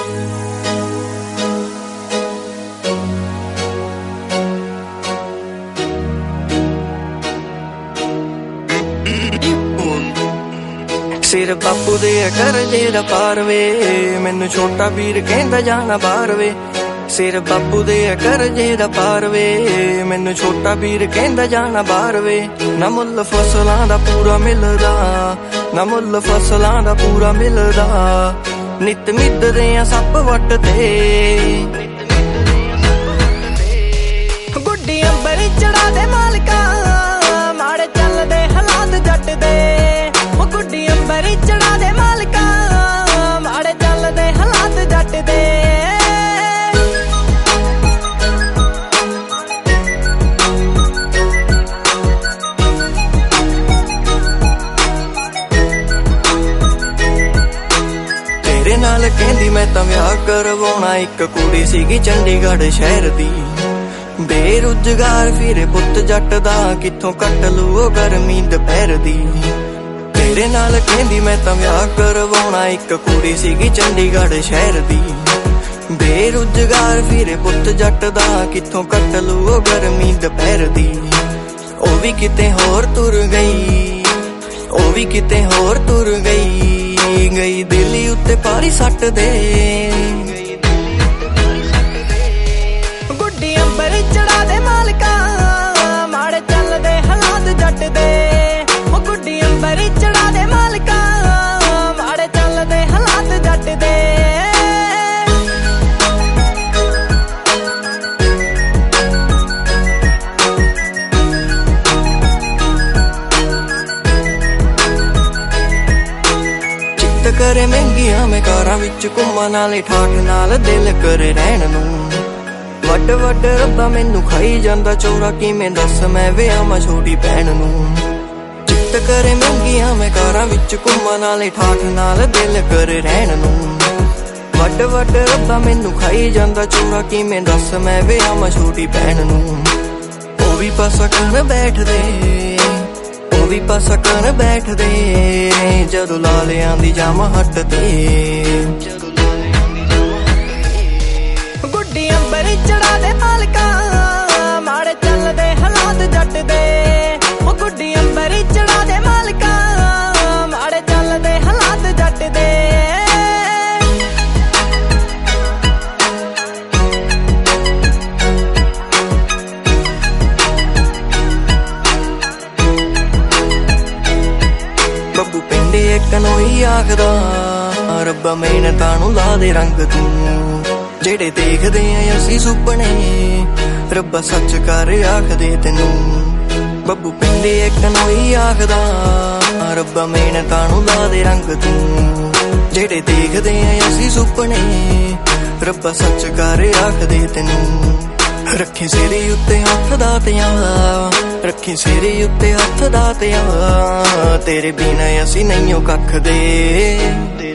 सिर बापू दे करजे दा पार वे, मैनू छोटा वीर कहंदा जाना बाहर वे। सिर बापू दे करजे दा पार वे, मैनू छोटा वीर कहंदा जाना बाहर वे। ना मुल फसलां दा पूरा मिलदा, ना मुल फसलां दा पूरा मिलदा, नित मिददे आ सप वटदे। गुड्डी अंबर चढ़ा दे मालका, माड़े चलदे हालात जट दे। गुड्डी अंबर चढ़ा दे मालका, माड़े चलदे हालात जट दे। तेरे नाल कहंदी मैं तां विआह करवाउणा, इक कुड़ी सीगी चंडीगढ़ शहर दी। बेरुजगार फिरे पुत्त जट दा, कित्थों कट लू गर्मी दुपहर दी। तेरे नाल कहंदी मैं तां विआह करवाउणा, इक कुड़ी सीगी चंडीगढ़ शहर दी। बेरुजगार फिरे पुत्त जट दा, कित्थों कट लू गर्मी दुपहर दी। ओ भी किते होर तुर गई, ओ भी किते होर तुर गई, गई दिल्ली उत्ते पारी सट दे। गुड्डी अंबर चढ़ा दे मालका, माड़े चलदे हालात जट दे। गुड्डी अंबर चढ़ा दे मालका, माड़े चलदे हालात जट दे। चित्त करे महंगियां मैं कारां विच घुम्मण नाले ठाठ नाल दिल करे रहण नूं। वड वड रब्बा मैनू खाई जांदा चोरा, किवें दस मैं विआहां छोटी भैण नूं। चित्त करे महंगियां मैं कारां विच घुम्मण नाले ठाठ नाल दिल करे रहण नूं। वड वड रब्बा मैनू खाई जांदा चोरा, किवें दस मैं विआहां छोटी भैण नूं। ओ भी पासा कर बैठदे, ओ भी पासा कर बैठदे, जदों लालियां दी जाम हटदे। गुड्डी अंबर चढ़ा दे मालका, माड़े चलदे हालात जट दे। गुड्डी अंबर चढ़ा दे मालका, माड़े चलदे हालात जट दे। बब्बू पिंडे कनोई आखदा, रब्बा मेहनतां नूं ला दे रंग तूं। जेड़े देखदे आ असीं सुपने, रब्बा सच कर आखदे तैनूं। बब्बू पिंडे कनोई आखदा, रब्बा मेहनतां नूं ला दे रंग तूं। जेड़े देखदे आ असीं सुपने, रब्बा सच कर आखदे तैनूं। रखी सिरे उत्ते हत्थ दातियां, रखी सिरे उत्ते हत्थ दातियां, तेरे बिना असीं नहीं ओ कख दे।